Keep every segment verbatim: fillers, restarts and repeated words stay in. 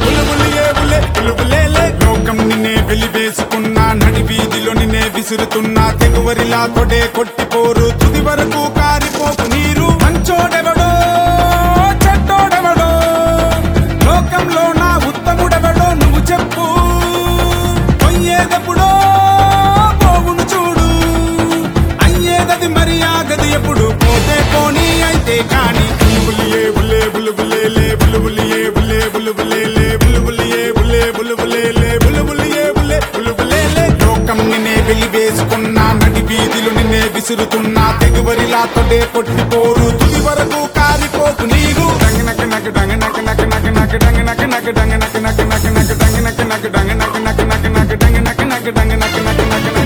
బులుబులియే బులే బులుబులేలే లోకం నిన్నే వెలివేసుకున్నా నడి వీధిలో నిన్నే విసురుతున్నా తెగువరిలా తొడే కొట్టిపోరు తుది వరకు కారిపోకు నీరు మంచోడెవడో చెడ్డోడెవడో లోకంలో నా ఉత్తముడెవడో నువ్వు చెప్పు పొయ్యేదెప్పుడో పోవును చూడు అయ్యేదది మరి ఆగది ఎప్పుడు పోతే పోనీ అయితే కాని బులుబులియే బులే బులుబులేలే బులుబులియే బులే బులుబులేలే బులుబులియే బులే బులుబులేలే బులుబులియే బులే బులుబులేలే లోకం నిన్నే వెలివేసుకున్నా నడి వీధిలో నిన్నే విసురుతున్నా తెగువరిలా తొడే కొట్టిపోరు తుది వరకు కారిపోకు నీరు డంగ నక నక డంగ నక నక నక నక డంగ నక నక డంగ నక నక నక నక డంగ నక నక డంగ నక నక నక నక డంగ నక నక డంగ నక నక నక నక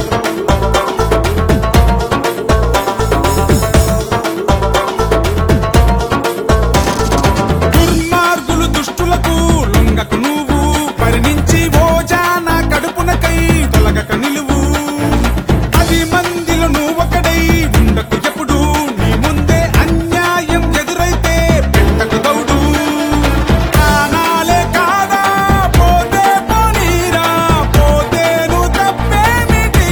దుర్మార్గులు దుష్టులకు లొంగకు నువ్వు పరిణించి ఓజాన కడుపునకై తొలగక నిలువు పది మందిలో నువ్వొకడై ఉండకు ఎప్పుడు నీ ముందే అన్యాయం ఎదురైతే పెట్టకు దౌడు ప్రాణాలే కాదా పోతే పోనీరా పోతేను తప్పేమిటి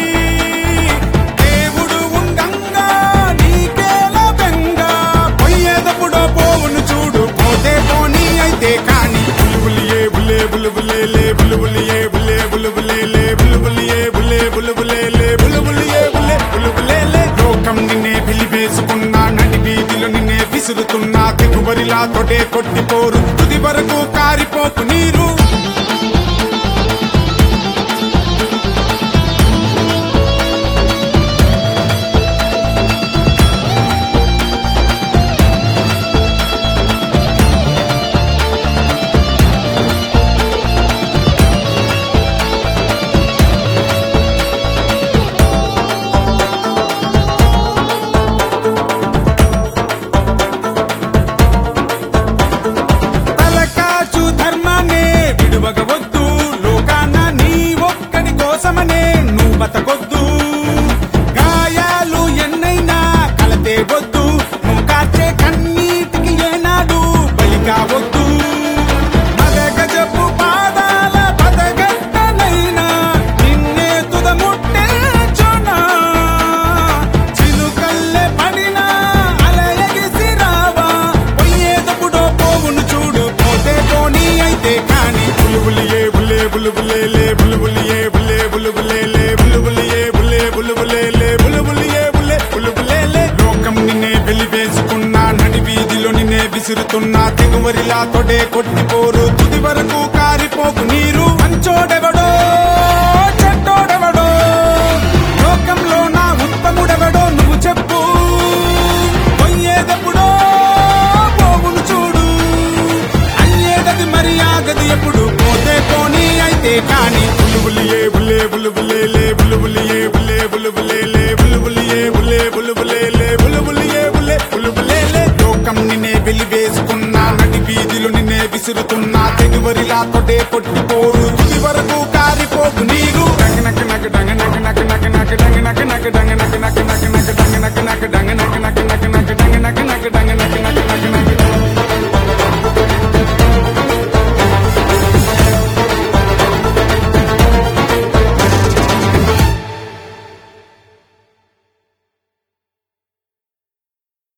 దేవుడు ఉండంగా నీకేలా బెంగా పొయ్యేదప్పుడో పోవును చూడు పోతే పోనీ అయితే కాని బులుబులియే బులే బులుబులేలే బులుబులియే బులే బులుబులేలే బులుబులియే బులే బులుబులేలే బులుబులియే బులే బులుబులేలే లోకం నిన్నే వెలివేసుకున్నా నడి వీధిలో నిన్నే విసురుతున్నా తెగువరిలా తొడే కొట్టిపోరు తుది వరకు కారిపోకు నీరు తలకాచు ధర్మాన్నే విడువగవద్దు లోకాన నీ ఒక్కడి కోసమనే నువ్వు బతకొద్దు గాయాలు ఎన్నైనా కలతే వద్దు నువ్వు కాచే కన్నీటికి ఏనాడు బలి కావద్దు మదగజపు పాదాల పదగట్టనైనా నిన్నే తుదముట్టేచునా చిలుకల్లే పడినా అల ఎగిసి రావా పొయ్యేదప్పుడో పోవును చూడు పోతే పోనీ అయితే కాని బులుబులియే బులే బులుబులేలే బులుబులియే బులే బులుబులేలే బులుబులియే బులే బులుబులేలే బులుబులియే బులే బులుబులేలే లోకం నిన్నే వెలివేసుకున్నా నడి వీధిలో నిన్నే విసురుతున్నా తెగువరిలా తొడే కొట్టిపోరు తుది వరకు కారిపోకు నీరు మంచోడెవడో చెడ్డోడెవడో లోకంలో నా ఉత్తముడెవడో నువ్వు చెప్పు పొయ్యేదెప్పుడో పోవును చూడు అయ్యేదది మరి ఆగది ఎప్పుడు పోతే పోనీ అయితే కాని బులుబులియే బులే బులుబులేలే బులుబులియే బులే బులుబులేలే బులుబులియే బులే బులుబులేలే బులుబులియే బులే బులుబులేలే లోకం నిన్నే వెలివేసుకున్నా నడి వీధిలో నిన్నే విసురుతున్నా తెగువరిలా తొడే కొట్టిపోరు తుది వరకు కారిపోకు నీరు డంగ నక నక డంగ